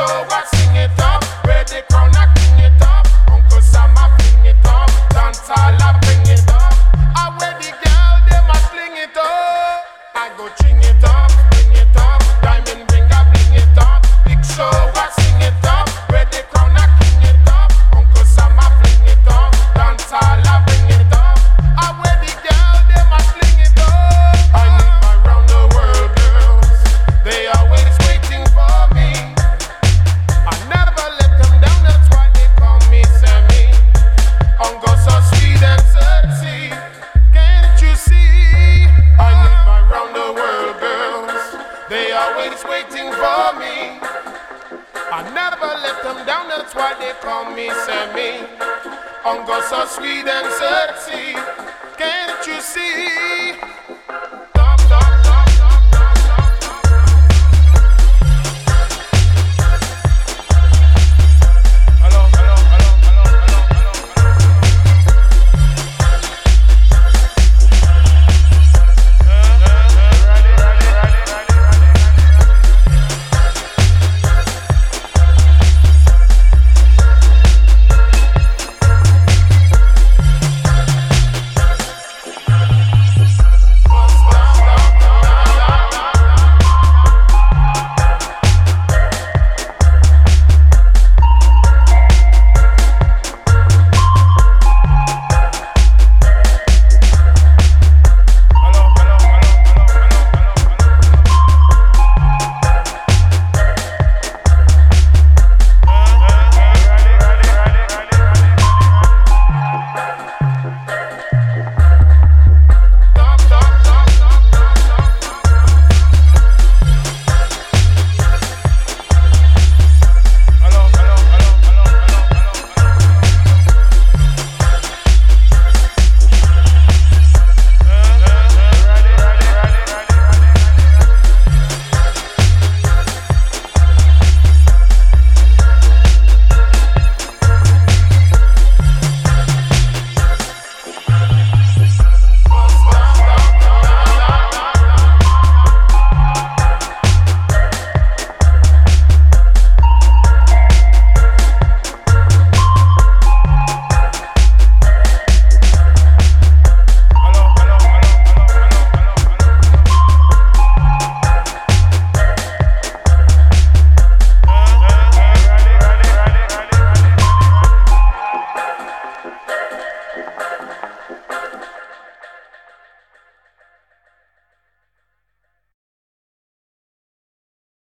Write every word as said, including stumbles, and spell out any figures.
show, I sing it up. Where the crown, I king it up. Uncle Sam, I bring it up. Dance all, I bring it up. I wear the girl, them I sling it up. I go ching it up, bring it up. Diamond ring, I bring it up. Big show, I sing it up. Where the crown, I king it up. Uncle Sam, I bring it up. Dance all, I bring it up. I wear the girl, them I sling it up. I need my round the world girls. They always waiting for me. I never let them down, that's why they call me Sammy. Uncle so sweet and sexy. Can't you see? I need my round the world girls. They always waiting for me. I never let them down, that's why they call me Sammy. Uncle so sweet and sexy. Can't you see?